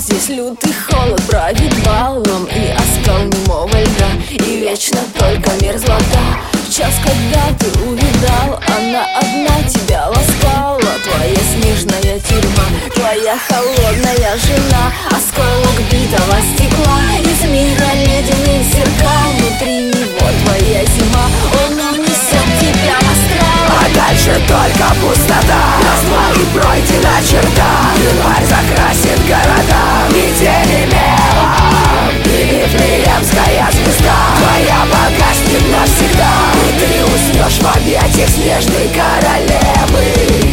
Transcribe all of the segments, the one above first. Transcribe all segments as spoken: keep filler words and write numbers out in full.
Здесь лютый холод правит балом и оскал немого льда, и вечно только мерзлота. В час, когда ты увидал, она одна тебя ласкала. Твоя снежная тюрьма, твоя холодная жена, осколок битого стекла, из мира ледяные зеркала. Внутри него твоя зима, он унесет тебя в астрал. А дальше только пустота, назва и пройдена черта. Январь закрасит города метели мелом, и Вифлеемская звезда твоя погаснет навсегда, и ты уснешь в объятиях снежной королевы.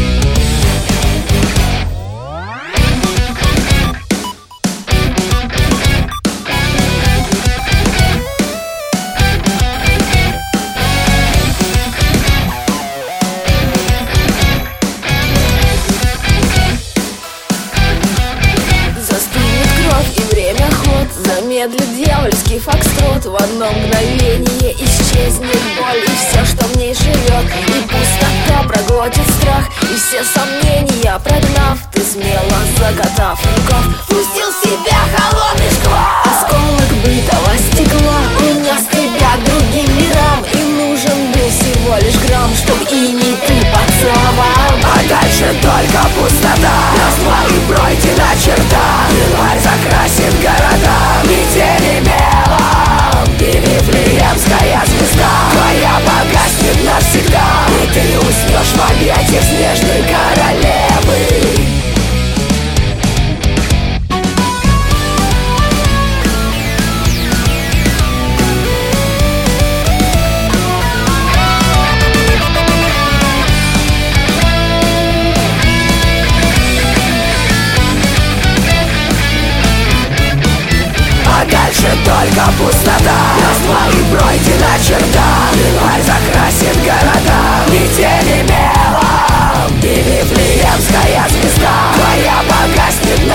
Замедлит дьявольский фокстрот, в одно мгновение исчезнет боль и все, что в ней живет. И пустота проглотит страх, и все сомнения прогнав, ты смело закатав рукав, пустил в себя холодный шквал. Осколок бытого стекла унес тебя к другим мирам, и нужен был всего лишь грамм, чтоб ими ты поцеловал. А дальше только пустота, назва и пройдена черта. Январь закрасит города метели мелом, и Вифлеемская звезда твоя погаснет навсегда, и ты уснешь в объятиях снежной королевы. А дальше только пустота, назва и пройдена черта. Январь закрасит города метели мелом, и Вифлеемская звезда твоя погаснет